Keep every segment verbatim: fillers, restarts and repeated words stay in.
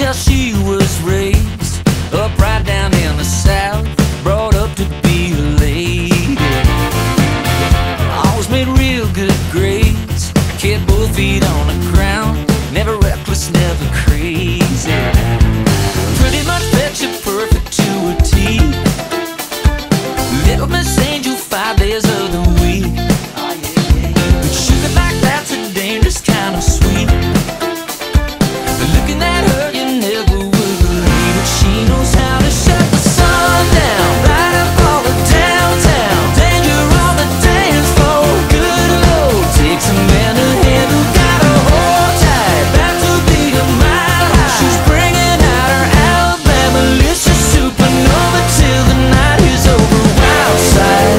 Well, she was raised up right down in the South, brought up to be a lady. Always made real good grades, kept both feet on the ground, never reckless, never crazy. Pretty much picture perfect to a T. Little Miss Angel, five days of the week. But sugar like that's a dangerous kind of sweet. Looking at her, you never would believe it. She knows how to shut the sun down, light up all the downtown, danger on the dance floor. Good Lord, takes a man to hand who got her hold tight, about to be a mile high. She's bringing out her Alabama Lisa supernova till the night is over. Wild side,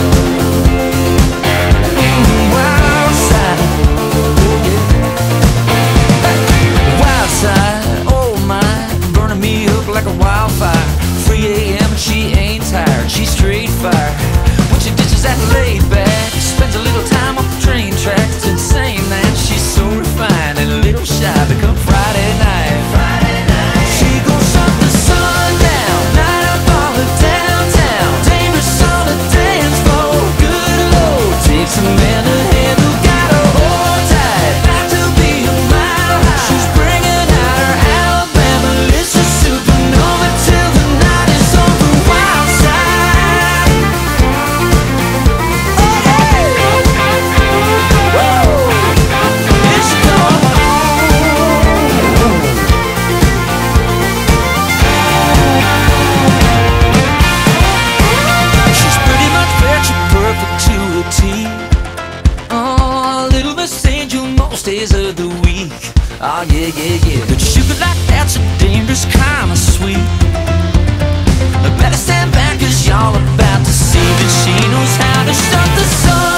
mm, wild side, oh yeah. Wild side, oh my, burning me up like a wildfire. three A M and she ain't tired, she's straight fire. When she ditches that laid back, spends a little time on the train tracks. It's insane that she's so refined and a little shy. Become Friday night, Friday night. She gon' shut the sun down, light up all the downtown, dangerous on the dance floor. Good Lord, takes a man to handle, got her hold tight, about to be a mile high. She's bringing out her Alabama Lisa supernova till the night is over. Wild side, oh hey, woo, it's going on. She's pretty much picture perfect to a T. Oh, little Miss Angel most days of the week. Oh yeah, yeah, yeah. But sugar like that's a dangerous kind of sweet. Better stand back 'cause y'all about to see that she knows how to shut the sun